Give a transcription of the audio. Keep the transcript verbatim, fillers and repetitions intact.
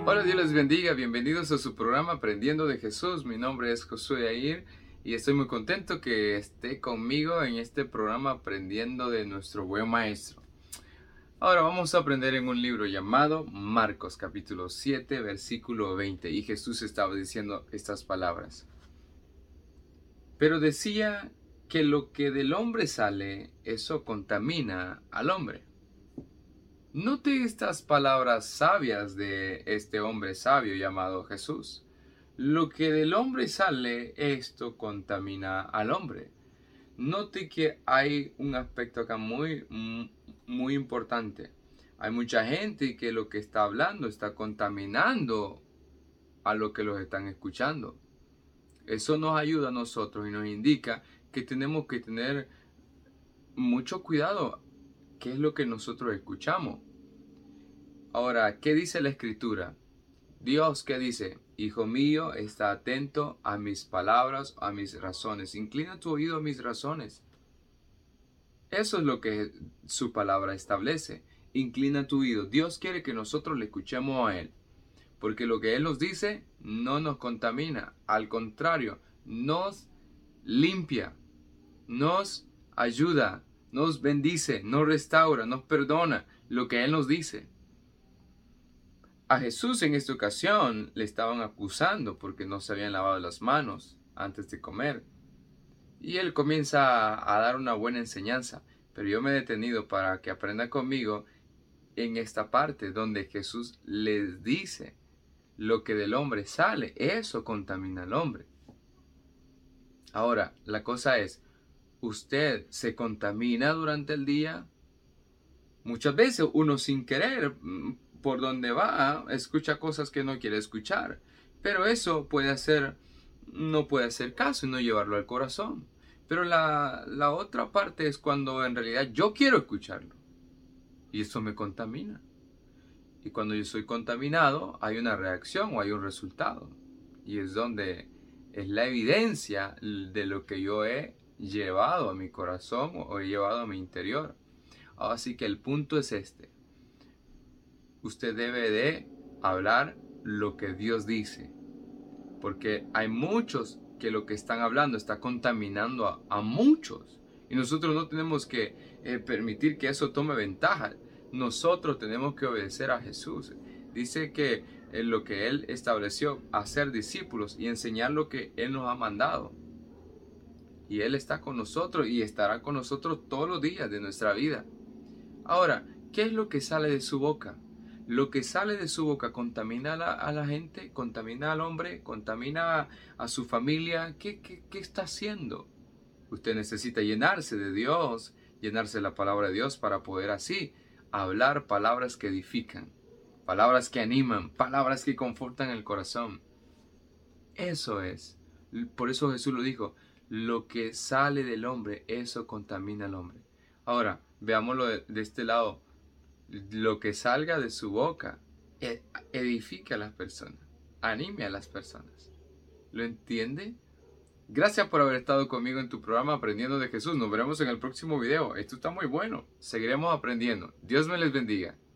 Hola, Dios les bendiga. Bienvenidos a su programa Aprendiendo de Jesús. Mi nombre es Josué Air y estoy muy contento que esté conmigo en este programa Aprendiendo de nuestro buen maestro. Ahora vamos a aprender en un libro llamado Marcos capítulo siete versículo veinte, y Jesús estaba diciendo estas palabras. Pero decía que lo que del hombre sale, eso contamina al hombre. Note estas palabras sabias de este hombre sabio llamado Jesús. Lo que del hombre sale, esto contamina al hombre. Note que hay un aspecto acá muy, muy importante. Hay mucha gente que lo que está hablando está contaminando a lo que los están escuchando. Eso nos ayuda a nosotros y nos indica que tenemos que tener mucho cuidado qué es lo que nosotros escuchamos. Ahora, ¿qué dice la Escritura? Dios, ¿qué dice? Hijo mío, está atento a mis palabras, a mis razones. Inclina tu oído a mis razones. Eso es lo que su palabra establece. Inclina tu oído. Dios quiere que nosotros le escuchemos a Él. Porque lo que Él nos dice no nos contamina. Al contrario, nos limpia, nos ayuda, nos bendice, nos restaura, nos perdona lo que Él nos dice. A Jesús en esta ocasión le estaban acusando porque no se habían lavado las manos antes de comer. Y Él comienza a dar una buena enseñanza. Pero yo me he detenido para que aprendan conmigo en esta parte donde Jesús les dice: lo que del hombre sale, eso contamina al hombre. Ahora, la cosa es, ¿usted se contamina durante el día? Muchas veces uno sin querer, por donde va, escucha cosas que no quiere escuchar. Pero eso puede hacer, no puede hacer caso y no llevarlo al corazón. Pero la, la otra parte es cuando en realidad yo quiero escucharlo. Y eso me contamina. Y cuando yo soy contaminado, hay una reacción o hay un resultado. Y es donde es la evidencia de lo que yo he llevado a mi corazón o he llevado a mi interior. Así que el punto es este. Usted debe de hablar lo que Dios dice. Porque hay muchos que lo que están hablando está contaminando a, a muchos. Y nosotros no tenemos que eh, permitir que eso tome ventaja. Nosotros tenemos que obedecer a Jesús. Dice que eh, lo que Él estableció, hacer discípulos y enseñar lo que Él nos ha mandado. Y Él está con nosotros y estará con nosotros todos los días de nuestra vida. Ahora, ¿qué es lo que sale de su boca? Lo que sale de su boca contamina a la, a la gente, contamina al hombre, contamina a, a su familia. ¿Qué, qué, ¿Qué está haciendo? Usted necesita llenarse de Dios, llenarse de la palabra de Dios para poder así hablar palabras que edifican, palabras que animan, palabras que confortan el corazón. Eso es. Por eso Jesús lo dijo, lo que sale del hombre, eso contamina al hombre. Ahora, veámoslo de, de este lado. Lo que salga de su boca edifica a las personas, anime a las personas. ¿Lo entiende? Gracias por haber estado conmigo en tu programa Aprendiendo de Jesús. Nos veremos en el próximo video. Esto está muy bueno. Seguiremos aprendiendo. Dios me les bendiga.